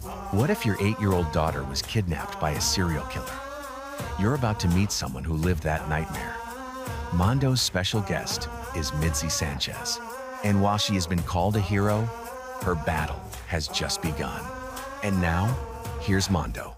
What if your 8-year-old daughter was kidnapped by a serial killer? You're about to meet someone who lived that nightmare. Mondo's special guest is Mitzi Sanchez. And while she has been called a hero, her battle has just begun. And now, here's Mondo.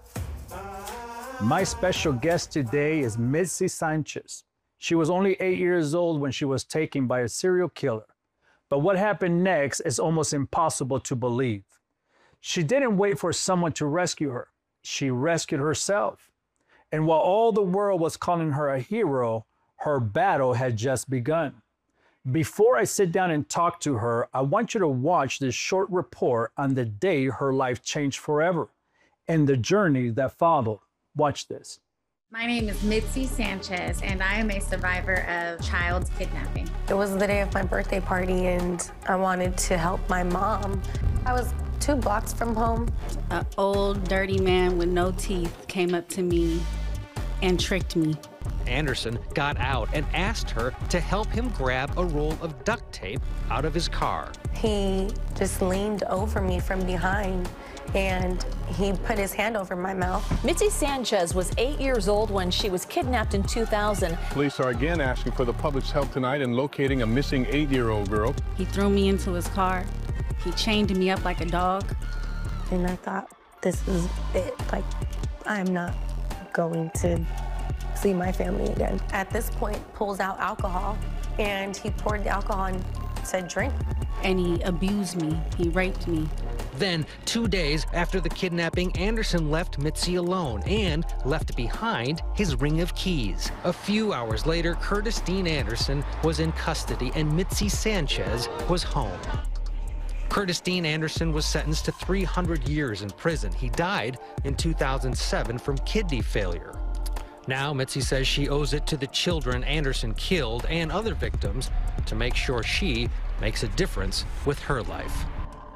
My special guest today is Mitzi Sanchez. She was only 8 years old when she was taken by a serial killer. But what happened next is almost impossible to believe. She didn't wait for someone to rescue her. She rescued herself. And while all the world was calling her a hero, her battle had just begun. Before I sit down and talk to her, I want you to watch this short report on the day her life changed forever and the journey that followed. Watch this. My name is Mitzi Sanchez, and I am a survivor of child kidnapping. It was the day of my birthday party, and I wanted to help my mom. I was 2 blocks from home. An old, dirty man with no teeth came up to me and tricked me. Anderson got out and asked her to help him grab a roll of duct tape out of his car. He just leaned over me from behind, and he put his hand over my mouth. Mitzi Sanchez was 8 years old when she was kidnapped in 2000. Police are again asking for the public's help tonight in locating a missing 8-year-old girl. He threw me into his car. He chained me up like a dog. And I thought, this is it. Like, I'm not going to see my family again. At this point, pulls out alcohol, and he poured the alcohol and said, drink. And he abused me. He raped me. Then, 2 days after the kidnapping, Anderson left Mitzi alone and left behind his ring of keys. A few hours later, Curtis Dean Anderson was in custody and Mitzi Sanchez was home. Curtis Dean Anderson was sentenced to 300 years in prison. He died in 2007 from kidney failure. Now, Mitzi says she owes it to the children Anderson killed and other victims to make sure she makes a difference with her life.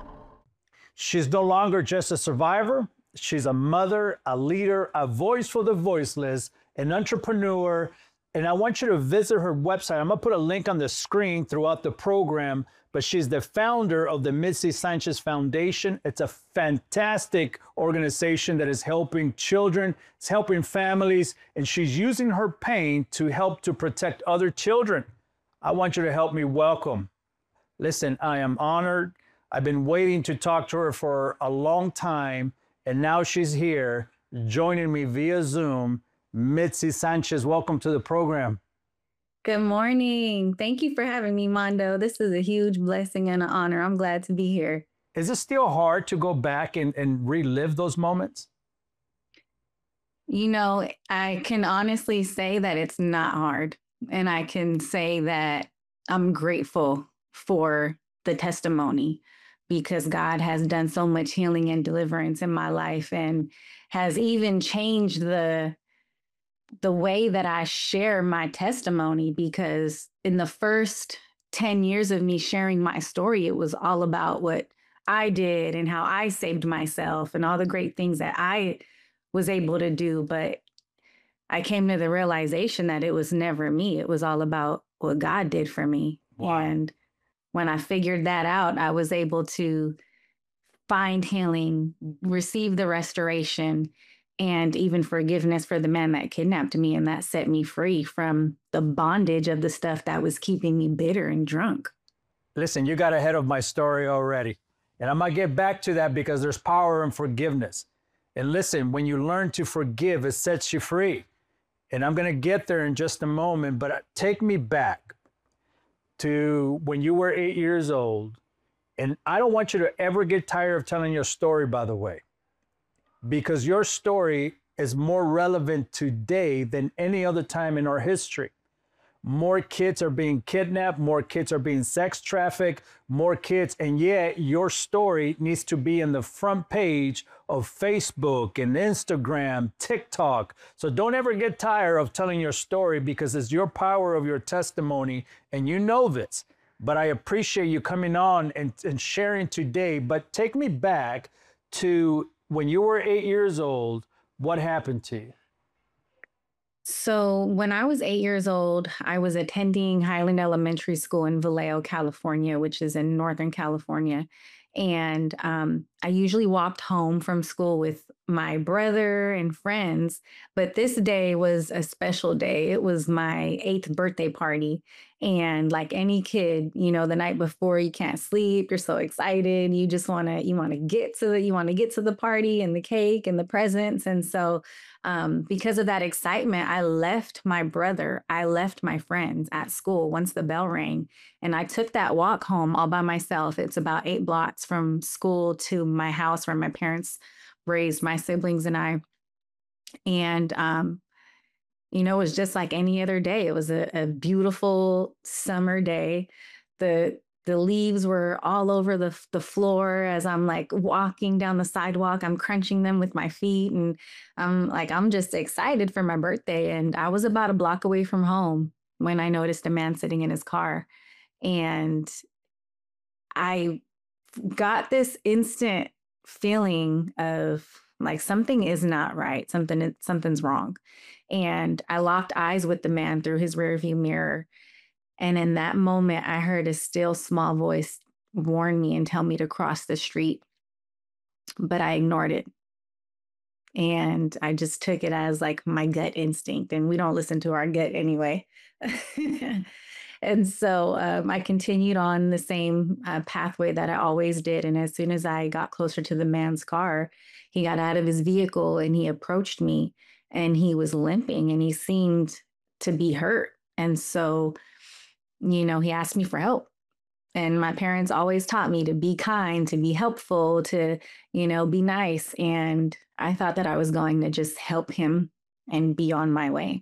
She's no longer just a survivor. She's a mother, a leader, a voice for the voiceless, an entrepreneur. And I want you to visit her website. I'm going to put a link on the screen throughout the program, but she's the founder of the Mitzi Sanchez Foundation. It's a fantastic organization that is helping children, it's helping families, and she's using her pain to help to protect other children. I want you to help me welcome. Listen, I am honored. I've been waiting to talk to her for a long time, and now she's here joining me via Zoom. Mitzi Sanchez, welcome to the program. Good morning. Thank you for having me, Mondo. This is a huge blessing and an honor. I'm glad to be here. Is it still hard to go back and relive those moments? You know, I can honestly say that it's not hard. And I can say that I'm grateful for the testimony because God has done so much healing and deliverance in my life and has even changed the way that I share my testimony, because in the first 10 years of me sharing my story, it was all about what I did and how I saved myself and all the great things that I was able to do. But I came to the realization that it was never me. It was all about what God did for me. Wow. And when I figured that out, I was able to find healing, receive the restoration, and even forgiveness for the man that kidnapped me. And that set me free from the bondage of the stuff that was keeping me bitter and drunk. Listen, you got ahead of my story already. And I'm going to get back to that because there's power in forgiveness. And listen, when you learn to forgive, it sets you free. And I'm going to get there in just a moment, but take me back to when you were 8 years old. And I don't want you to ever get tired of telling your story, by the way, because your story is more relevant today than any other time in our history. More kids are being kidnapped, more kids are being sex trafficked, more kids, and yet your story needs to be in the front page of Facebook and Instagram, TikTok. So don't ever get tired of telling your story because it's your power of your testimony, and you know this. But I appreciate you coming on and sharing today. But take me back to when you were 8 years old, what happened to you? So when I was 8 years old, I was attending Highland Elementary School in Vallejo, California, which is in Northern California. And I usually walked home from school with my brother and friends, but this day was a special day. It was my 8th birthday party. And like any kid, the night before you can't sleep, you're so excited. You just want to get to the party and the cake and the presents. And so because of that excitement, I left my friends at school once the bell rang. And I took that walk home all by myself. It's about 8 blocks from school to my house where my parents raised my siblings and I. And, it was just like any other day. It was a beautiful summer day. The leaves were all over the floor as I'm like walking down the sidewalk. I'm crunching them with my feet. And I'm just excited for my birthday. And I was about a block away from home when I noticed a man sitting in his car. And I got this instant feeling of like something is not right. Something's wrong. And I locked eyes with the man through his rearview mirror. And in that moment, I heard a still small voice warn me and tell me to cross the street. But I ignored it. And I just took it as like my gut instinct. And we don't listen to our gut anyway. And so I continued on the same pathway that I always did. And as soon as I got closer to the man's car, he got out of his vehicle and he approached me, and he was limping and he seemed to be hurt. And so, he asked me for help. And my parents always taught me to be kind, to be helpful, to, be nice. And I thought that I was going to just help him and be on my way.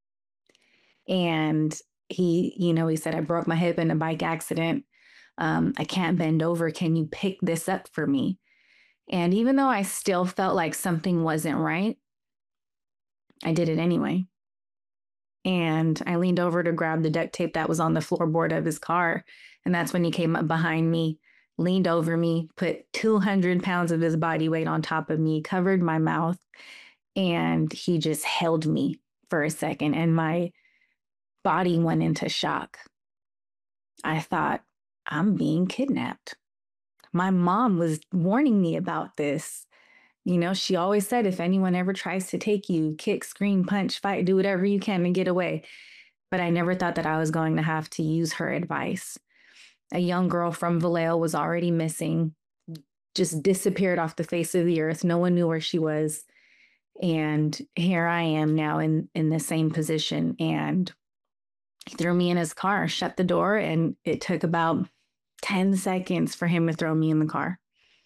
And he said, I broke my hip in a bike accident. I can't bend over. Can you pick this up for me? And even though I still felt like something wasn't right, I did it anyway. And I leaned over to grab the duct tape that was on the floorboard of his car. And that's when he came up behind me, leaned over me, put 200 pounds of his body weight on top of me, covered my mouth, and he just held me for a second. And my body went into shock. I thought, I'm being kidnapped. My mom was warning me about this. She always said, if anyone ever tries to take you, kick, scream, punch, fight, do whatever you can to get away. But I never thought that I was going to have to use her advice. A young girl from Vallejo was already missing, just disappeared off the face of the earth. No one knew where she was. And here I am now in the same position. And he threw me in his car, shut the door, and it took about 10 seconds for him to throw me in the car.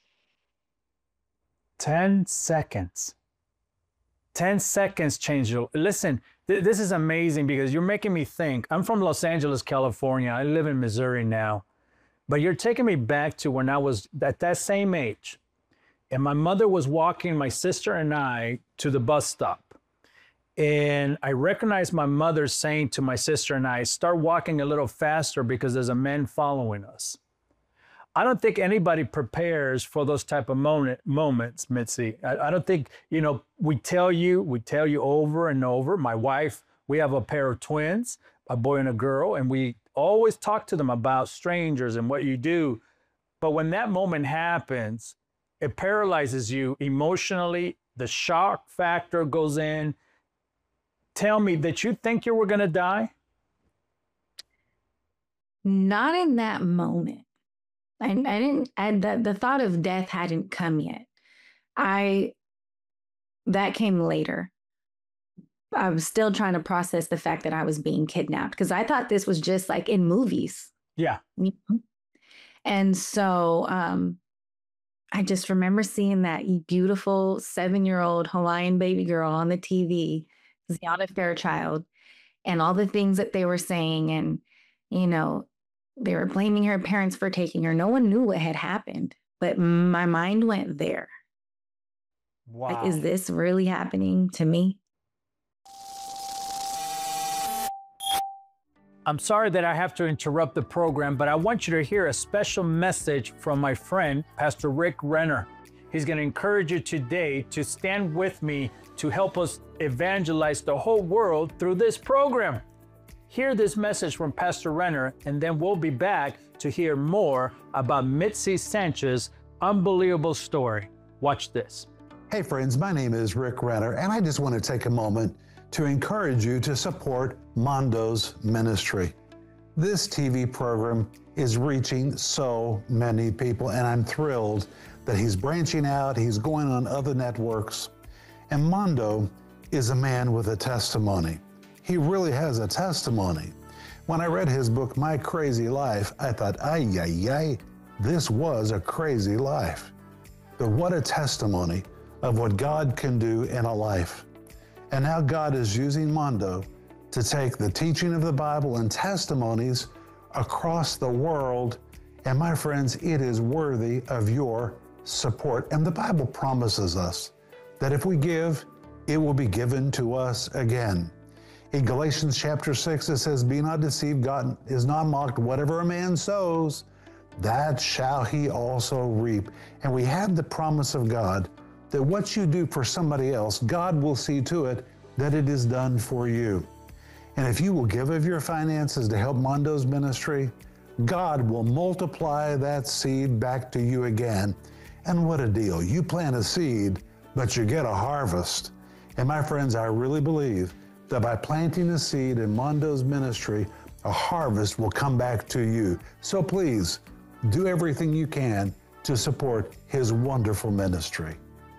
10 seconds. 10 seconds changed your... Listen, this is amazing because you're making me think. I'm from Los Angeles, California. I live in Missouri now. But you're taking me back to when I was at that same age. And my mother was walking my sister and I to the bus stop. And I recognized my mother saying to my sister and I, start walking a little faster because there's a man following us. I don't think anybody prepares for those type of moments, Mitzi. I don't think, we tell you over and over. My wife, we have a pair of twins, a boy and a girl, and we always talk to them about strangers and what you do. But when that moment happens, it paralyzes you emotionally. The shock factor goes in. Tell me, that you think you were going to die? Not in that moment. The thought of death hadn't come yet. That came later. I was still trying to process the fact that I was being kidnapped because I thought this was just like in movies. Yeah. And so I just remember seeing that beautiful 7-year-old Hawaiian baby girl on the TV, Ziana Fairchild, and all the things that they were saying. And, they were blaming her parents for taking her. No one knew what had happened, but my mind went there. Wow. Like, is this really happening to me? I'm sorry that I have to interrupt the program, but I want you to hear a special message from my friend, Pastor Rick Renner. He's going to encourage you today to stand with me to help us evangelize the whole world through this program. Hear this message from Pastor Renner, and then we'll be back to hear more about Mitzi Sanchez, Unbelievable story. Watch this. Hey friends, my name is Rick Renner, and I just want to take a moment to encourage you to support Mondo's ministry. This TV program is reaching so many people, and I'm thrilled that he's branching out, he's going on other networks. And Mondo is a man with a testimony. He really has a testimony. When I read his book, My Crazy Life, I thought, ay, this was a crazy life. But what a testimony of what God can do in a life. And now God is using Mondo to take the teaching of the Bible and testimonies across the world. And my friends, it is worthy of your support. And the Bible promises us that if we give, it will be given to us again. In Galatians chapter 6, it says, be not deceived, God is not mocked. Whatever a man sows, that shall he also reap. And we have the promise of God that what you do for somebody else, God will see to it that it is done for you. And if you will give of your finances to help Mondo's ministry, God will multiply that seed back to you again. And what a deal. You plant a seed, but you get a harvest. And my friends, I really believe that by planting a seed in Mondo's ministry, a harvest will come back to you. So please, do everything you can to support his wonderful ministry.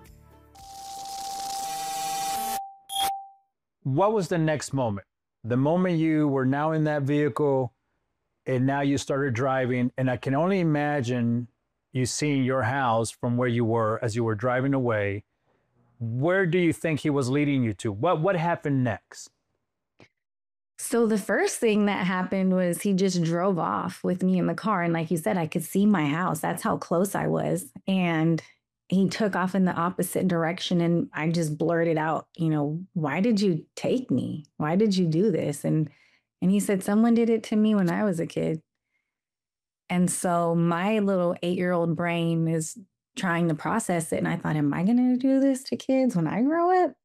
What was the next moment? The moment you were now in that vehicle and now you started driving, and I can only imagine you seeing your house from where you were as you were driving away. Where do you think he was leading you to? What happened next? So the first thing that happened was he just drove off with me in the car. And like you said, I could see my house. That's how close I was. And he took off in the opposite direction. And I just blurted out, why did you take me? Why did you do this? And he said, someone did it to me when I was a kid. And so my little 8-year-old brain is trying to process it. And I thought, am I going to do this to kids when I grow up?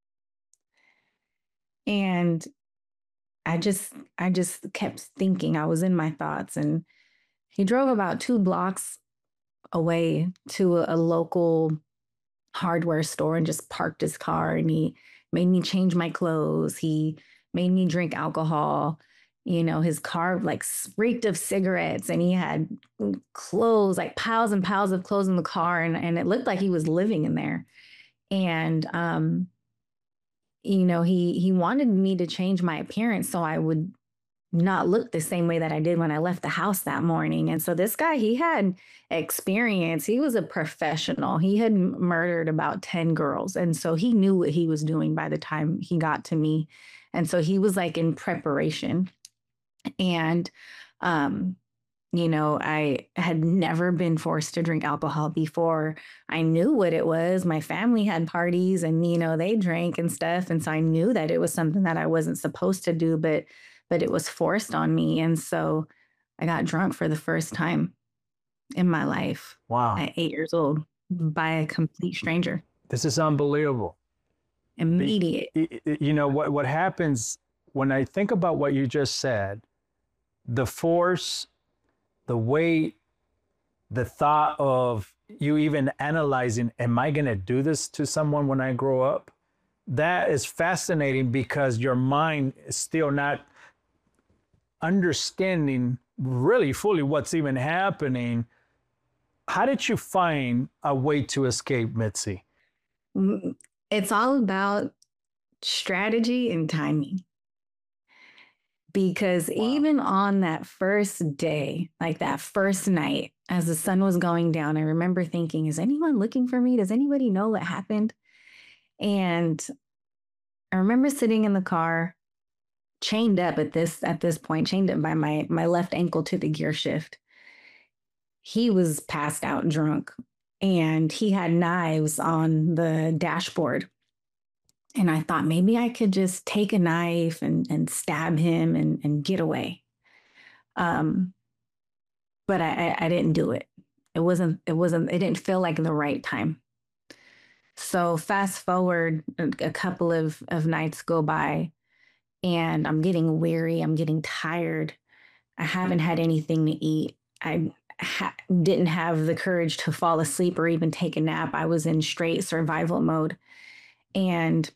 And I just kept thinking. I was in my thoughts. And he drove about 2 blocks away to a local hardware store and just parked his car, and he made me change my clothes. He made me drink alcohol. His car like reeked of cigarettes, and he had clothes, like piles and piles of clothes in the car. And it looked like he was living in there. And, he wanted me to change my appearance so I would not look the same way that I did when I left the house that morning. And so this guy, he had experience. He was a professional. He had murdered about 10 girls. And so he knew what he was doing by the time he got to me. And so he was like in preparation. And, I had never been forced to drink alcohol before. I knew what it was. My family had parties and, they drank and stuff. And so I knew that it was something that I wasn't supposed to do, but it was forced on me. And so I got drunk for the first time in my life. Wow. At 8 years old by a complete stranger. This is unbelievable. Immediate. What happens when I think about what you just said, the force, the weight, the thought of you even analyzing, am I going to do this to someone when I grow up? That is fascinating because your mind is still not understanding really fully what's even happening. How did you find a way to escape, Mitzi? It's all about strategy and timing. Because even on that first day, like that first night, as the sun was going down, I remember thinking, is anyone looking for me? Does anybody know what happened? And I remember sitting in the car, chained up at this point, chained up by my left ankle to the gear shift. He was passed out drunk, and he had knives on the dashboard. And I thought maybe I could just take a knife and stab him and get away. But I didn't do it. It didn't feel like the right time. So fast forward, a couple of nights go by, and I'm getting weary. I'm getting tired. I haven't had anything to eat. didn't have the courage to fall asleep or even take a nap. I was in straight survival mode. And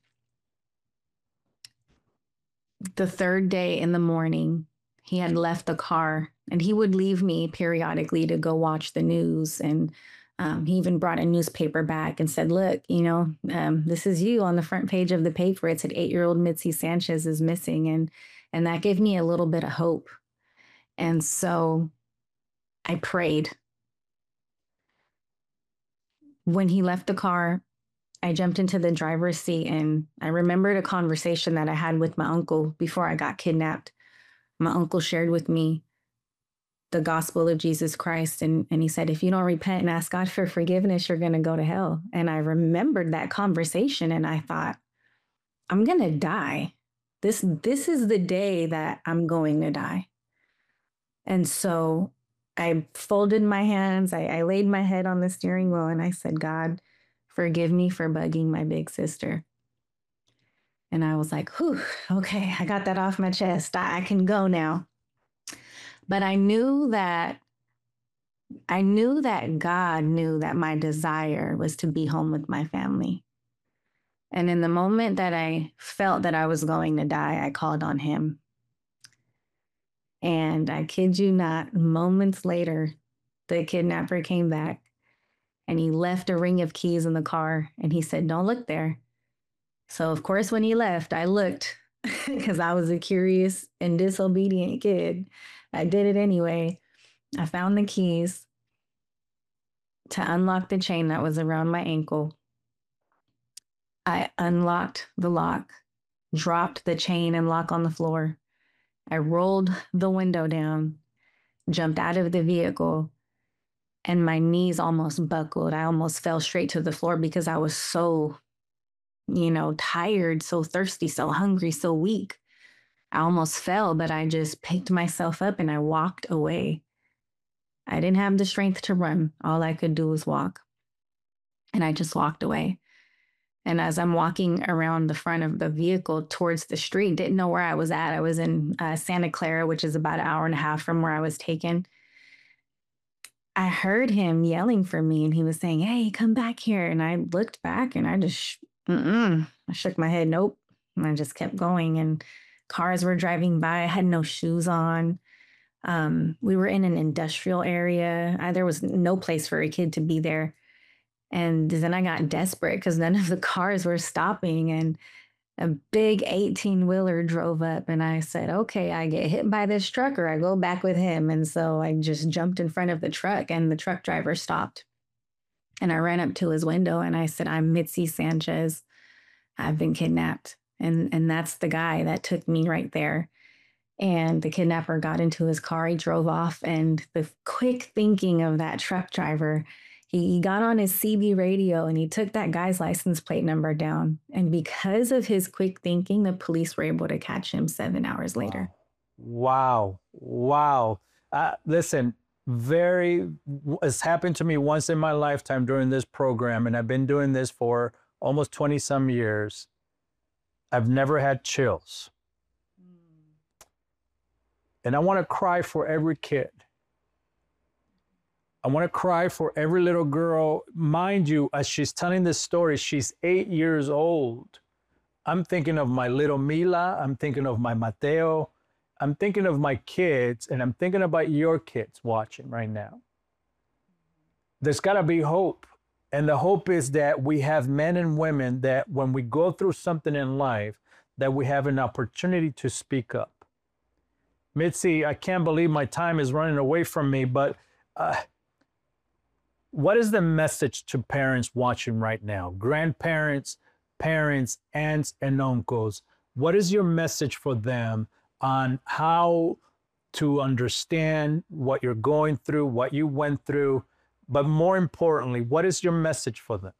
the third day in the morning, he had left the car, and he would leave me periodically to go watch the news. And he even brought a newspaper back and said, look, this is you on the front page of the paper. It said 8-year-old Mitzi Sanchez is missing. And that gave me a little bit of hope. And so I prayed. When he left the car, I jumped into the driver's seat, and I remembered a conversation that I had with my uncle before I got kidnapped. My uncle shared with me the gospel of Jesus Christ. And he said, if you don't repent and ask God for forgiveness, you're going to go to hell. And I remembered that conversation, and I thought, I'm going to die. This is the day that I'm going to die. And so I folded my hands, I laid my head on the steering wheel, and I said, God, forgive me for bugging my big sister. And I was like, whew, okay, I got that off my chest. I can go now. But I knew that God knew that my desire was to be home with my family. And in the moment that I felt that I was going to die, I called on him. And I kid you not, moments later, the kidnapper came back, and he left a ring of keys in the car, and he said, don't look there. So of course, when he left, I looked because I was a curious and disobedient kid. I did it anyway. I found the keys to unlock the chain that was around my ankle. I unlocked the lock, dropped the chain and lock on the floor. I rolled the window down, jumped out of the vehicle, and my knees almost buckled. I almost fell straight to the floor because I was so, tired, so thirsty, so hungry, so weak. I almost fell, but I just picked myself up and I walked away. I didn't have the strength to run. All I could do was walk. And I just walked away. And as I'm walking around the front of the vehicle towards the street, didn't know where I was at. I was in Santa Clara, which is about an hour and a half from where I was taken. I heard him yelling for me, and he was saying, hey, come back here. And I looked back, and I just, I shook my head, nope. And I just kept going, and cars were driving by. I had no shoes on. We were in an industrial area. There was no place for a kid to be there. And then I got desperate because none of the cars were stopping, and a big 18-wheeler drove up, and I said, okay, I get hit by this truck or I go back with him. And so I just jumped in front of the truck, and the truck driver stopped. And I ran up to his window and I said, I'm Mitzi Sanchez. I've been kidnapped. And that's the guy that took me right there. And the kidnapper got into his car. He drove off, and the quick thinking of that truck driver, he got on his CB radio and he took that guy's license plate number down. And because of his quick thinking, the police were able to catch him 7 hours later. Wow. Listen, it's happened to me once in my lifetime during this program, and I've been doing this for almost 20 some years. I've never had chills. And I want to cry for every kid. I want to cry for every little girl. Mind you, as she's telling this story, she's 8 years old. I'm thinking of my little Mila. I'm thinking of my Mateo. I'm thinking of my kids, and I'm thinking about your kids watching right now. There's got to be hope. And the hope is that we have men and women that when we go through something in life, that we have an opportunity to speak up. Mitzi, I can't believe my time is running away from me, but what is the message to parents watching right now? Grandparents, parents, aunts, and uncles. What is your message for them on how to understand what you're going through, what you went through, but more importantly, what is your message for them?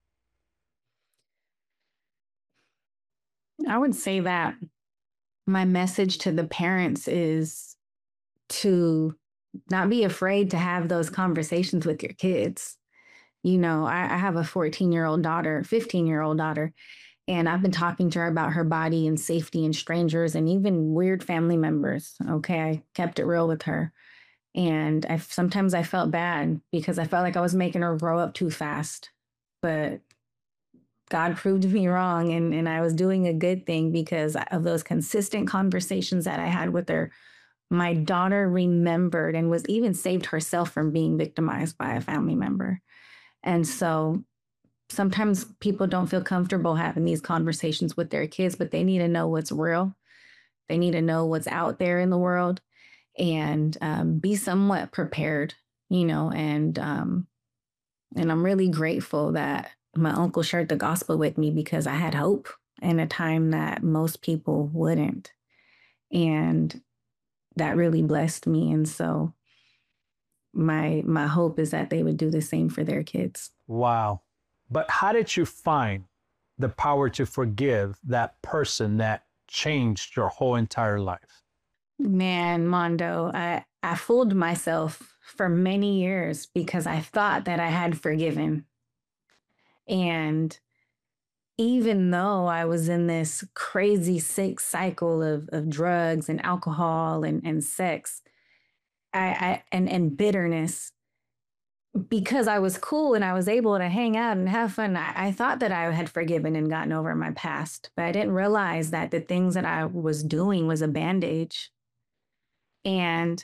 I would say that my message to the parents is to not be afraid to have those conversations with your kids. I have a 14-year-old daughter, 15-year-old daughter, and I've been talking to her about her body and safety and strangers and even weird family members. Okay, I kept it real with her. And sometimes I felt bad because I felt like I was making her grow up too fast. But God proved me wrong, and I was doing a good thing because of those consistent conversations that I had with her. My daughter remembered and was even saved herself from being victimized by a family member. And so sometimes people don't feel comfortable having these conversations with their kids, but they need to know what's real. They need to know what's out there in the world and be somewhat prepared, and I'm really grateful that my uncle shared the gospel with me because I had hope in a time that most people wouldn't. And that really blessed me. And so my hope is that they would do the same for their kids. Wow. But how did you find the power to forgive that person that changed your whole entire life? Man, Mondo, I fooled myself for many years because I thought that I had forgiven. And even though I was in this crazy sick cycle of drugs and alcohol and sex, and bitterness, because I was cool and I was able to hang out and have fun, I thought that I had forgiven and gotten over my past, but I didn't realize that the things that I was doing was a bandage. And,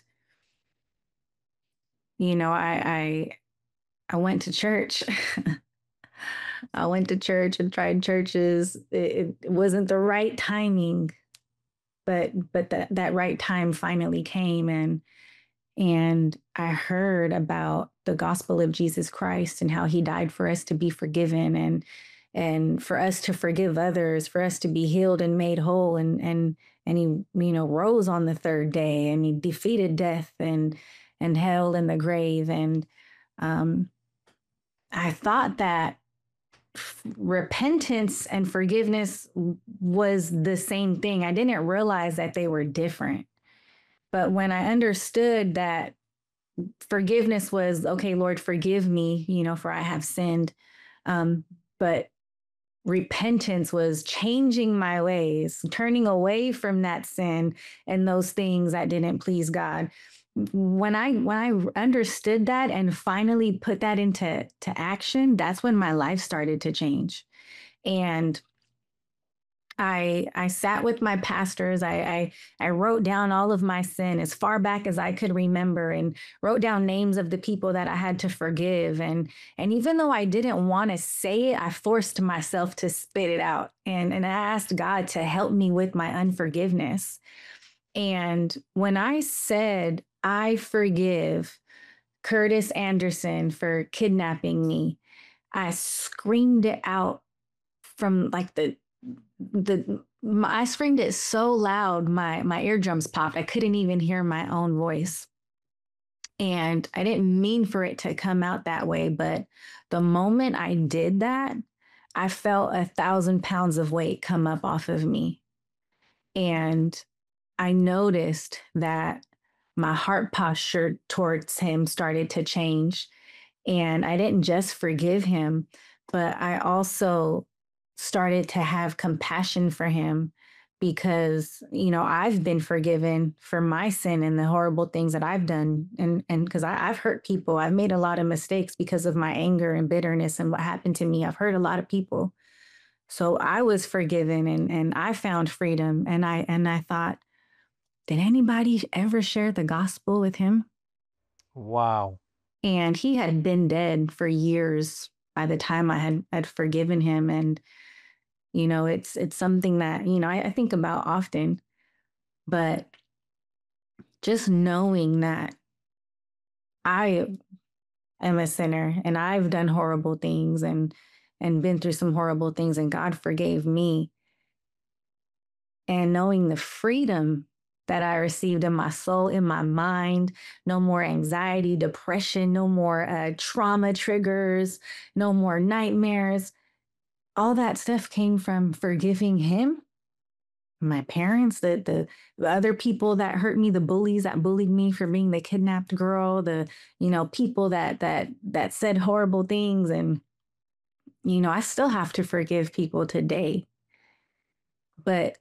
I went to church. I went to church and tried churches. It wasn't the right timing, but that right time finally came, and I heard about the gospel of Jesus Christ and how he died for us to be forgiven and for us to forgive others, for us to be healed and made whole, and he rose on the third day, and he defeated death and hell and the grave. And I thought that repentance and forgiveness was the same thing. I didn't realize that they were different. But when I understood that forgiveness was, okay, Lord, forgive me, for I have sinned. But repentance was changing my ways, turning away from that sin and those things that didn't please God. When I understood that and finally put that into action, that's when my life started to change. And I sat with my pastors. I wrote down all of my sin as far back as I could remember and wrote down names of the people that I had to forgive. And even though I didn't want to say it, I forced myself to spit it out. And I asked God to help me with my unforgiveness. And when I said, I forgive Curtis Anderson for kidnapping me, I screamed it out from like I screamed it so loud, my eardrums popped. I couldn't even hear my own voice. And I didn't mean for it to come out that way. But the moment I did that, I felt 1,000 pounds of weight come up off of me. And I noticed that my heart posture towards him started to change. And I didn't just forgive him, but I also started to have compassion for him because, I've been forgiven for my sin and the horrible things that I've done. And because I've hurt people, I've made a lot of mistakes because of my anger and bitterness and what happened to me. I've hurt a lot of people. So I was forgiven and I found freedom. And I thought, did anybody ever share the gospel with him? Wow. And he had been dead for years by the time I had forgiven him. And, it's something that, I think about often. But just knowing that I am a sinner and I've done horrible things and been through some horrible things and God forgave me. And knowing the freedom that I received in my soul, in my mind, no more anxiety, depression, no more trauma triggers, no more nightmares. All that stuff came from forgiving him, my parents, the other people that hurt me, the bullies that bullied me for being the kidnapped girl, the, people that said horrible things. And, I still have to forgive people today. But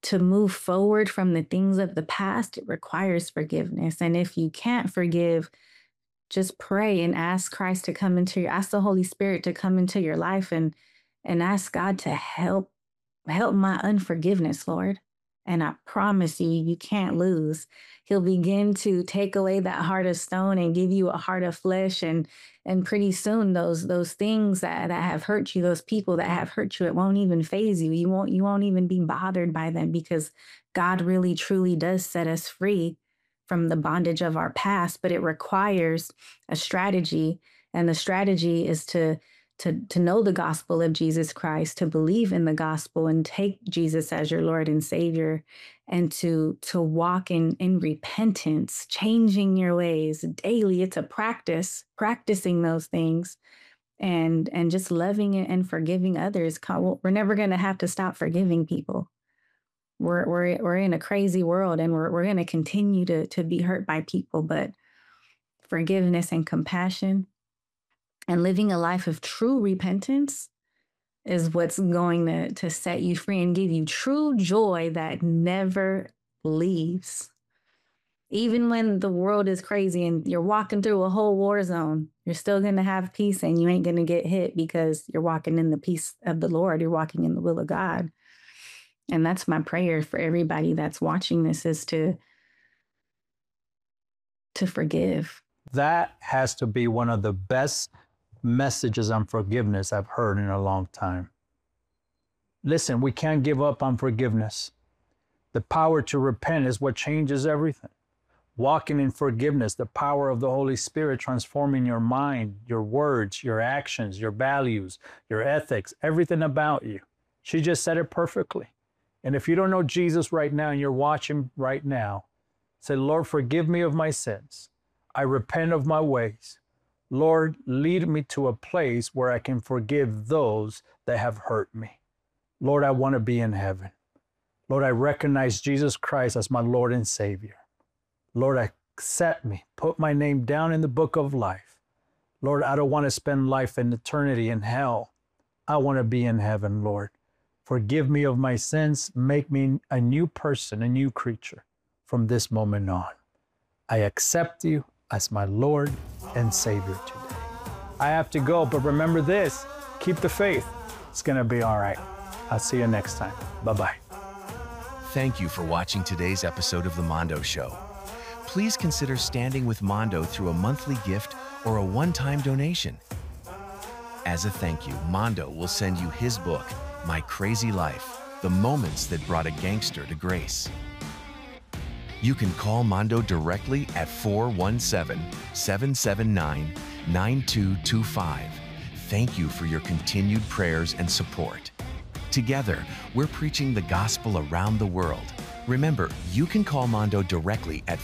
to move forward from the things of the past, it requires forgiveness. And if you can't forgive, just pray and ask Christ to come into ask the Holy Spirit to come into your life and ask God to help my unforgiveness, Lord. And I promise you, you can't lose. He'll begin to take away that heart of stone and give you a heart of flesh. And pretty soon those things that have hurt you, those people that have hurt you, it won't even faze you. You won't even be bothered by them, because God really, truly does set us free from the bondage of our past. But it requires a strategy. And the strategy is to know the gospel of Jesus Christ, to believe in the gospel and take Jesus as your Lord and Savior, and to walk in repentance, changing your ways daily. It's a practicing those things and just loving it and forgiving others. We're never going to have to stop forgiving people. We're in a crazy world, and we're going to continue to be hurt by people, but forgiveness and compassion and living a life of true repentance is what's going to set you free and give you true joy that never leaves. Even when the world is crazy and you're walking through a whole war zone, you're still going to have peace, and you ain't going to get hit because you're walking in the peace of the Lord. You're walking in the will of God. And that's my prayer for everybody that's watching this, is to forgive. That has to be one of the best messages on forgiveness I've heard in a long time. Listen, we can't give up on forgiveness. The power to repent is what changes everything. Walking in forgiveness, the power of the Holy Spirit transforming your mind, your words, your actions, your values, your ethics, everything about you. She just said it perfectly. And if you don't know Jesus right now and you're watching right now, say, Lord, forgive me of my sins. I repent of my ways. Lord, lead me to a place where I can forgive those that have hurt me. Lord, I want to be in heaven. Lord, I recognize Jesus Christ as my Lord and Savior. Lord, accept me. Put my name down in the book of life. Lord, I don't want to spend life in eternity in hell. I want to be in heaven, Lord. Forgive me of my sins. Make me a new person, a new creature from this moment on. I accept you as my Lord and Savior today. I have to go, but remember this, keep the faith. It's going to be all right. I'll see you next time. Bye-bye. Thank you for watching today's episode of The Mondo Show. Please consider standing with Mondo through a monthly gift or a one-time donation. As a thank you, Mondo will send you his book, My Crazy Life, The Moments That Brought a Gangster to Grace. You can call Mondo directly at 417-779-9225. Thank you for your continued prayers and support. Together, we're preaching the gospel around the world. Remember, you can call Mondo directly at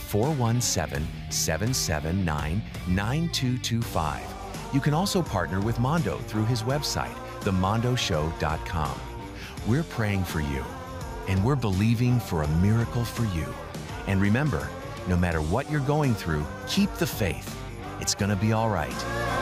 417-779-9225. You can also partner with Mondo through his website, themondoshow.com. We're praying for you, and we're believing for a miracle for you. And remember, no matter what you're going through, keep the faith. It's going to be all right.